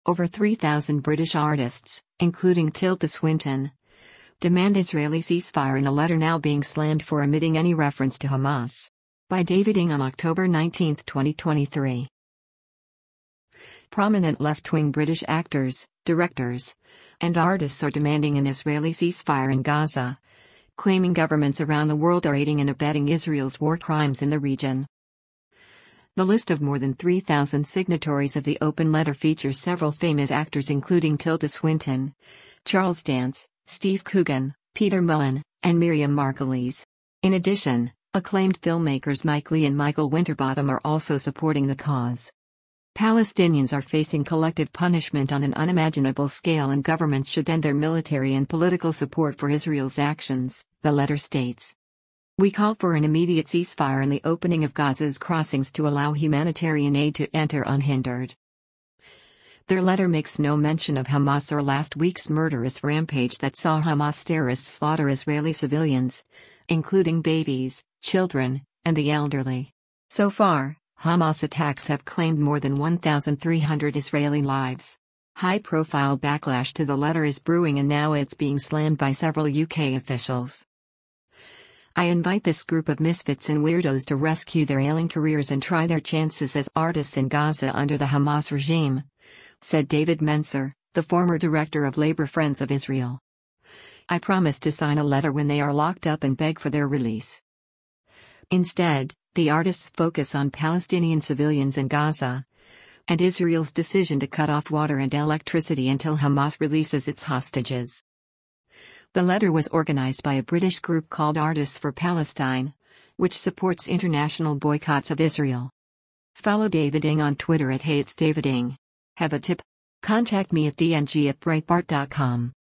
Over 3,000 British artists, including Tilda Swinton, demand Israeli ceasefire in a letter now being slammed for omitting any reference to Hamas. By David Ng on October 19, 2023. Prominent left-wing British actors, directors, and artists are demanding an Israeli ceasefire in Gaza, claiming governments around the world are aiding and abetting Israel's war crimes in the region. The list of more than 3,000 signatories of the open letter features several famous actors including Tilda Swinton, Charles Dance, Steve Coogan, Peter Mullen, and Miriam Margolyes. In addition, acclaimed filmmakers Mike Leigh and Michael Winterbottom are also supporting the cause. Palestinians are facing collective punishment on an unimaginable scale, and governments should end their military and political support for Israel's actions, the letter states. We call for an immediate ceasefire and the opening of Gaza's crossings to allow humanitarian aid to enter unhindered. Their letter makes no mention of Hamas or last week's murderous rampage that saw Hamas terrorists slaughter Israeli civilians, including babies, children, and the elderly. So far, Hamas attacks have claimed more than 1,300 Israeli lives. High-profile backlash to the letter is brewing, and now it's being slammed by several UK officials. I invite this group of misfits and weirdos to rescue their ailing careers and try their chances as artists in Gaza under the Hamas regime, said David Menser, the former director of Labour Friends of Israel. I promise to sign a letter when they are locked up and beg for their release. Instead, the artists focus on Palestinian civilians in Gaza and Israel's decision to cut off water and electricity until Hamas releases its hostages. The letter was organized by a British group called Artists for Palestine, which supports international boycotts of Israel. Follow David Ng on Twitter at @HeyIt'sDavidNg. Have a tip? Contact me at dng@breitbart.com.